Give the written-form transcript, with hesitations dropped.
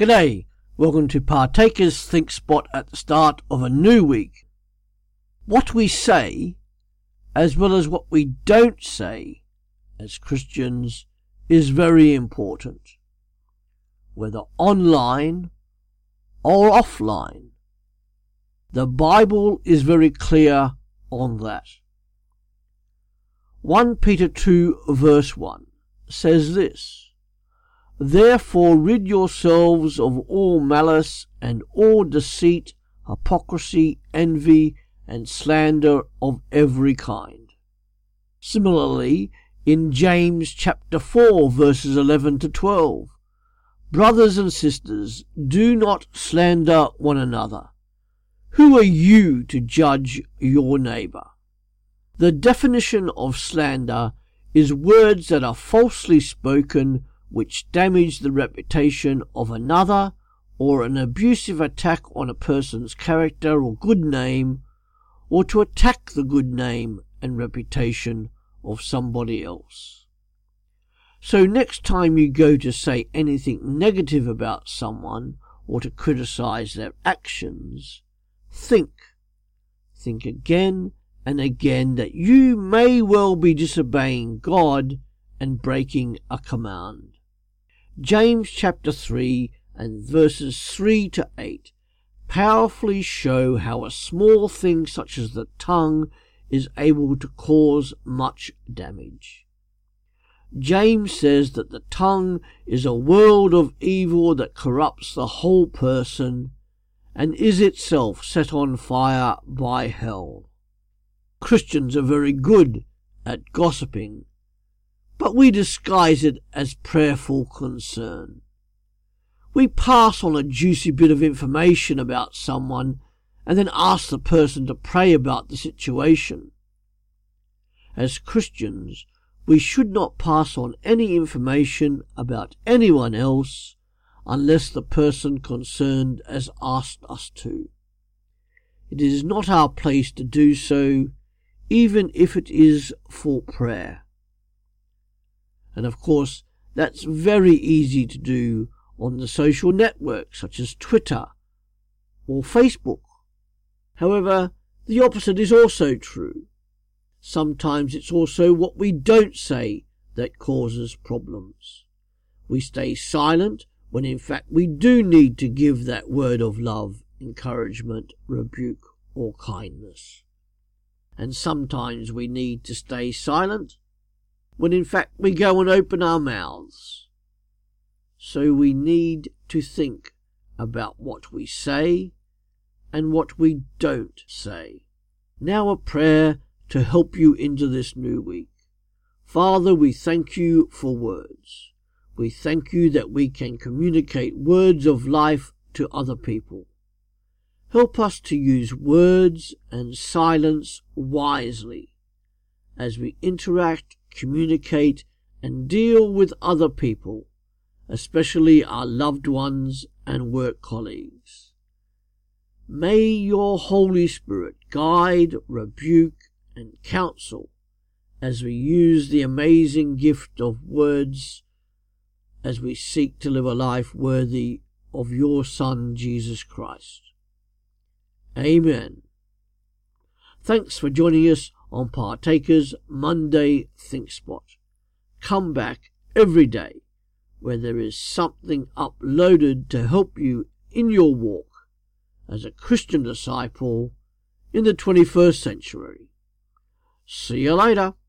G'day, welcome to Partakers Think Spot at the start of a new week. What we say, as well as what we don't say as Christians, is very important, whether online or offline. The Bible is very clear on that. 1 Peter 2 verse 1 says this: Therefore rid yourselves of all malice and all deceit, hypocrisy, envy, and slander of every kind. Similarly, in James chapter 4 verses 11 to 12, Brothers and sisters, do not slander one another. Who are you to judge your neighbour? The definition of slander is words that are falsely spoken which damage the reputation of another, or an abusive attack on a person's character or good name, or to attack the good name and reputation of somebody else. So next time you go to say anything negative about someone or to criticize their actions, think again and again that you may well be disobeying God and breaking a command. James chapter 3 and verses 3 to 8 powerfully show how a small thing such as the tongue is able to cause much damage. James says that the tongue is a world of evil that corrupts the whole person and is itself set on fire by hell. Christians are very good at gossiping, but we disguise it as prayerful concern. We pass on a juicy bit of information about someone and then ask the person to pray about the situation. As Christians, we should not pass on any information about anyone else unless the person concerned has asked us to. It is not our place to do so, even if it is for prayer. And of course, that's very easy to do on the social networks such as Twitter or Facebook. However, the opposite is also true. Sometimes it's also what we don't say that causes problems. We stay silent when in fact we do need to give that word of love, encouragement, rebuke, or kindness. And sometimes we need to stay silent when in fact we go and open our mouths. So we need to think about what we say and what we don't say. Now a prayer to help you into this new week. Father, we thank you for words. We thank you that we can communicate words of life to other people. Help us to use words and silence wisely as we interact, communicate, and deal with other people, especially our loved ones and work colleagues. May your Holy Spirit guide, rebuke, and counsel as we use the amazing gift of words as we seek to live a life worthy of your Son, Jesus Christ. Amen. Thanks for joining us on Partakers Monday Think Spot. Come back every day where there is something uploaded to help you in your walk as a Christian disciple in the 21st century. See you later.